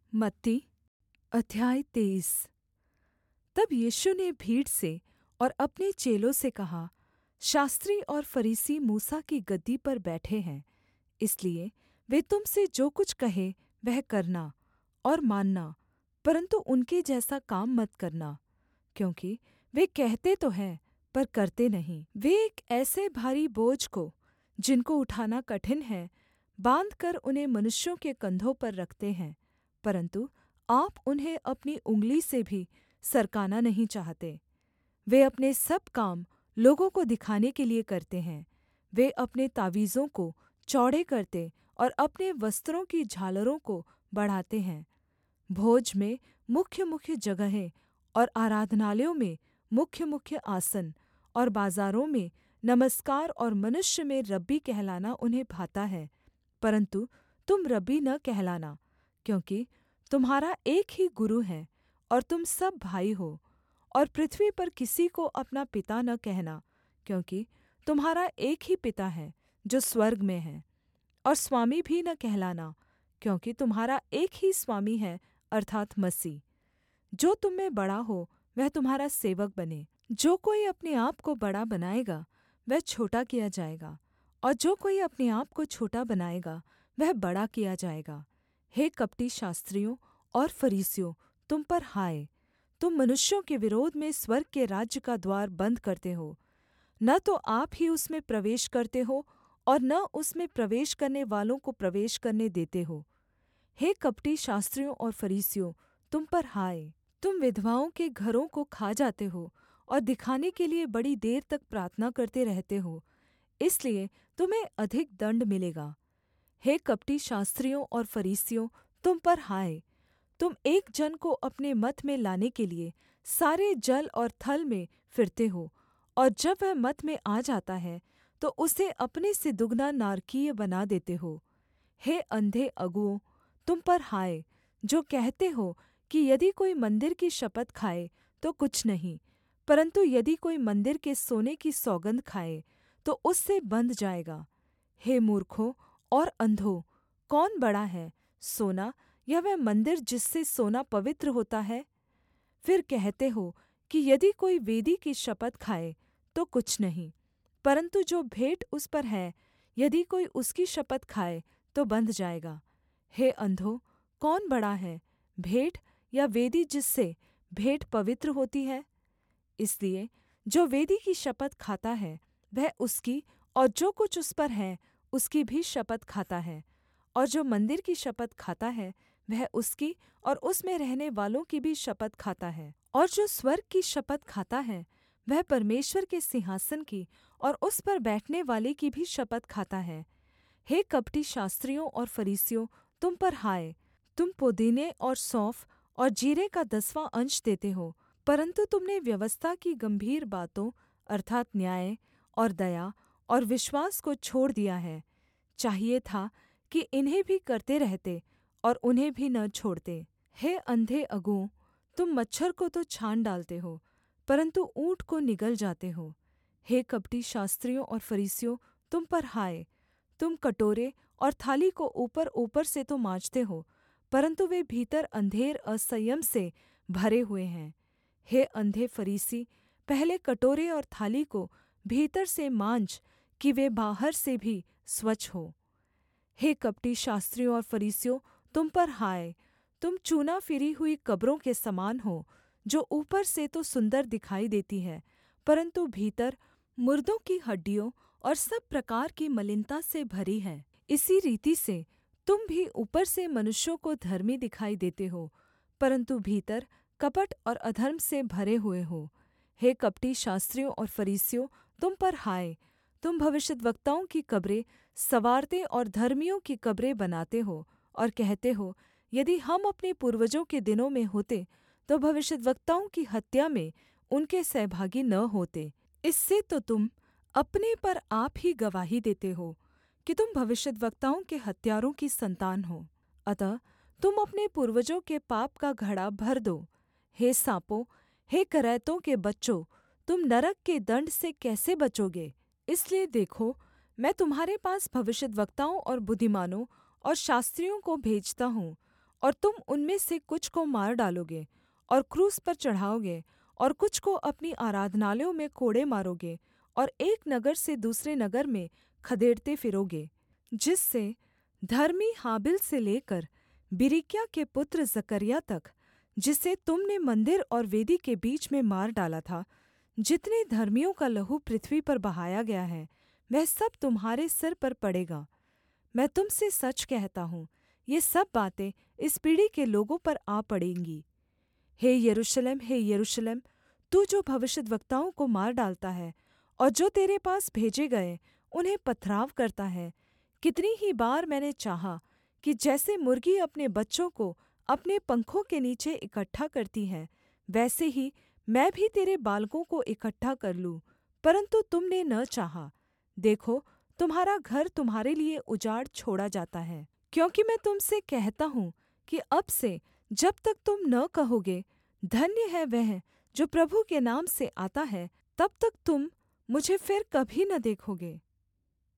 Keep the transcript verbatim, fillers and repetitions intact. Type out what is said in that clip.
मत्ती अध्याय तेईस। तब यीशु ने भीड़ से और अपने चेलों से कहा, शास्त्री और फरीसी मूसा की गद्दी पर बैठे हैं, इसलिए वे तुम से जो कुछ कहें वह करना और मानना, परन्तु उनके जैसा काम मत करना, क्योंकि वे कहते तो हैं पर करते नहीं। वे एक ऐसे भारी बोझ को, जिनको उठाना कठिन है, बाँधकर उन्हें मनुष्यों के कंधों पर रखते हैं, परन्तु आप उन्हें अपनी उँगली से भी सरकाना नहीं चाहते। वे अपने सब काम लोगों को दिखाने के लिए करते हैं। वे अपने तावीज़ों को चौड़े करते और अपने वस्त्रों की झालरों को बढ़ाते हैं। भोज में मुख्य-मुख्य जगहें और आराधनालयों में मुख्य-मुख्य आसन और बाजारों में नमस्कार और मनुष्य में रब्बी कहलाना उन्हें भाता है, परन्तु तुम रब्बी न कहलाना, क्योंकि तुम्हारा एक ही गुरु है और तुम सब भाई हो। और पृथ्वी पर किसी को अपना पिता न कहना, क्योंकि तुम्हारा एक ही पिता है जो स्वर्ग में है। और स्वामी भी न कहलाना, क्योंकि तुम्हारा एक ही स्वामी है, अर्थात् मसीह। जो तुम में बड़ा हो वह तुम्हारा सेवक बने। जो कोई अपने आप को बड़ा बनाएगा वह छोटा किया जाएगा, और जो कोई अपने आप को छोटा बनाएगा वह बड़ा किया जाएगा। हे कपटी शास्त्रियों और फरीसियों, तुम पर हाय! तुम मनुष्यों के विरोध में स्वर्ग के राज्य का द्वार बन्द करते हो। न तो आप ही उसमें प्रवेश करते हो और न उसमें प्रवेश करने वालों को प्रवेश करने देते हो। हे कपटी शास्त्रियों और फरीसियों, तुम पर हाय! तुम विधवाओं के घरों को खा जाते हो और दिखाने के लिए बड़ी देर तक प्रार्थना करते रहते हो, इसलिए तुम्हें अधिक दण्ड मिलेगा। हे कपटी शास्त्रियों और फरीसियों, तुम पर हाय! तुम एक जन को अपने मत में लाने के लिए सारे जल और थल में फिरते हो, और जब वह मत में आ जाता है तो उसे अपने से दुगना नारकीय बना देते हो। हे अंधे अगुओं, तुम पर हाय! जो कहते हो कि यदि कोई मंदिर की शपथ खाए तो कुछ नहीं, परन्तु यदि कोई मंदिर के सोने की सौगन्ध खाए तो उससे बन्ध जाएगा। हे मूर्खों और अंधों, कौन बड़ा है, सोना या वह मंदिर जिससे सोना पवित्र होता है? फिर कहते हो कि यदि कोई वेदी की शपथ खाए तो कुछ नहीं, परन्तु जो भेंट उस पर है, यदि कोई उसकी शपथ खाए तो बन्ध जाएगा। हे अंधों, कौन बड़ा है, भेंट या वेदी जिससे भेंट पवित्र होती है? इसलिए जो वेदी की शपथ खाता है वह उसकी और जो कुछ उस पर है उसकी भी शपथ खाता है, और जो मंदिर की शपथ खाता है वह उसकी और उसमें रहने वालों की भी शपथ खाता है। और जो स्वर्ग की शपथ खाता है वह परमेश्वर के सिंहासन की और उस पर बैठने वाले की भी शपथ खाता है। हे कपटी शास्त्रियों और फरीसियों, तुम पर हाय! तुम पुदीने और सौंफ और जीरे का दसवाँ अंश देते हो, परन्तु तुमने व्यवस्था की गम्भीर बातों अर्थात् न्याय और दया और विश्वास को छोड़ दिया है। चाहिए था कि इन्हें भी करते रहते और उन्हें भी न छोड़ते। हे अंधे अगुओं, तुम मच्छर को तो छान डालते हो, परन्तु ऊँट को निगल जाते हो। हे कपटी शास्त्रियों और फरीसियों, तुम पर हाय! तुम कटोरे और थाली को ऊपर ऊपर से तो माँजते हो, परन्तु वे भीतर अंधेर असंयम से भरे हुए हैं। हे अंधे फरीसी, पहले कटोरे और थाली को भीतर से माँज कि वे बाहर से भी स्वच्छ हो। हे कपटी शास्त्रियों और फरीसियों, तुम पर हाय! तुम चूना फिरी हुई कब्रों के समान हो, जो ऊपर से तो सुन्दर दिखाई देती है, परन्तु भीतर मुर्दों की हड्डियों और सब प्रकार की मलिनता से भरी है। इसी रीति से तुम भी ऊपर से मनुष्यों को धर्मी दिखाई देते हो, परन्तु भीतर कपट और अधर्म से भरे हुए हो। हे कपटी शास्त्रियों और फरीसियों, तुम पर हाय! तुम भविष्यद्वक्ताओं की कब्रें संवारते और धर्मियों की कब्रें बनाते हो, और कहते हो, यदि हम अपने पूर्वजों के दिनों में होते तो भविष्यद्वक्ताओं की हत्या में उनके सहभागी न होते। इससे तो तुम अपने पर आप ही गवाही देते हो कि तुम भविष्यद्वक्ताओं के हत्यारों की संतान हो। अतः तुम अपने पूर्वजों के पाप का घड़ा भर दो। हे साँपों, हे करैतों के बच्चों, तुम नरक के दण्ड से कैसे बचोगे? इसलिए देखो, मैं तुम्हारे पास भविष्यद्वक्ताओं और बुद्धिमानों और शास्त्रियों को भेजता हूँ, और तुम उनमें से कुछ को मार डालोगे और क्रूस पर चढ़ाओगे, और कुछ को अपनी आराधनालयों में कोड़े मारोगे, और एक नगर से दूसरे नगर में खदेड़ते फिरोगे, जिससे धर्मी हाबिल से लेकर बिरिक्याह के पुत्र जकर्याह तक, जिसे तुम ने मन्दिर और वेदी के बीच में मार डाला था, जितने धर्मियों का लहू पृथ्वी पर बहाया गया है, वह सब तुम्हारे सिर पर पड़ेगा। मैं तुम से सच कहता हूँ, ये सब बातें इस पीढ़ी के लोगों पर आ पड़ेंगी। हे यरूशलेम, हे यरूशलेम, तू जो भविष्यद्वक्ताओं को मार डालता है और जो तेरे पास भेजे गए उन्हें पथराव करता है, कितनी ही बार मैंने चाहा कि जैसे मुर्गी अपने बच्चों को अपने पंखों के नीचे इकट्ठा करती है, वैसे ही मैं भी तेरे बालकों को इकट्ठा कर लूँ, परन्तु तुमने न चाहा। देखो, तुम्हारा घर तुम्हारे लिए उजाड़ छोड़ा जाता है। क्योंकि मैं तुम से कहता हूँ कि अब से जब तक तुम न कहोगे, धन्य है वह जो प्रभु के नाम से आता है, तब तक तुम मुझे फिर कभी न देखोगे।